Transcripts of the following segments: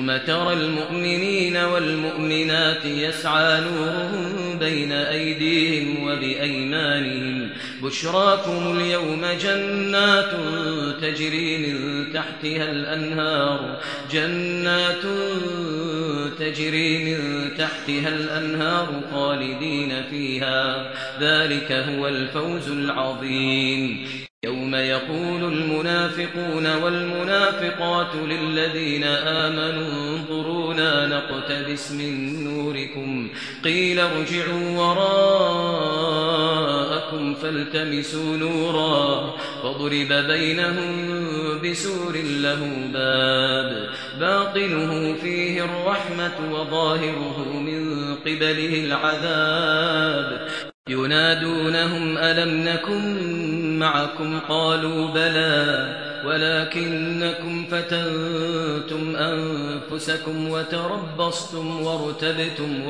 يوم ترى المؤمنين والمؤمنات يسعى نورهم بين أيديهم وبأيمانهم بشراكم اليوم جنات تجري من تحتها الأنهار خالدين فيها ذلك هو الفوز العظيم يوم يقول المنافقون والمنافقات للذين آمنوا انظرونا نقتبس من نوركم قيل ارجعوا وراءكم فالتمسوا نورا فضرب بينهم بسور له باب باطنه فيه الرحمة وظاهره من قبله العذاب ينادونهم ألم نكن معكم قالوا بلى ولكنكم فتنتم أنفسكم وتربصتم وارتبتم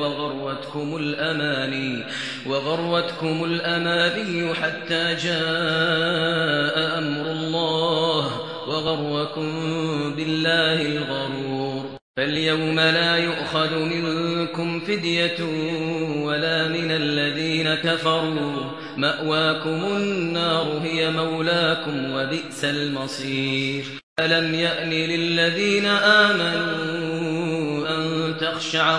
وغروتكم الأماني حتى جاء أمر الله وغركم بالله الغرور فاليوم لا يؤخذ منكم فدية ولا من الذين كفروا مأواكم النار هي مولاكم وبئس المصير ألم يأن للذين آمنوا أن تخشع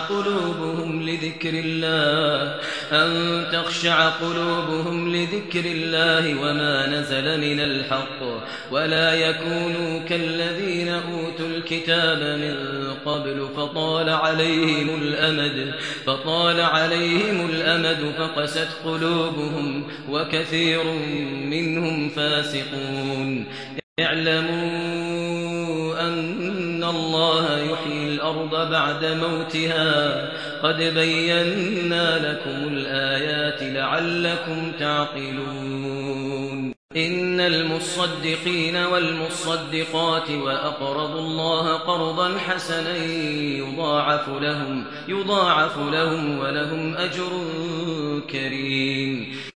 قلوبهم لذكر الله وما نزل من الحق ولا يكونوا كالذين أوتوا الكتاب من قبل فطال عليهم الأمد فقست قلوبهم وكثير منهم فاسقون اعلموا أن الله يحيي الأرض بعد موتها قد بينا لكم الآيات لعلكم تعقلون إن المصدقين والمصدقات وأقرضوا الله قرضا حسنا يضاعف لهم ولهم أجر كريم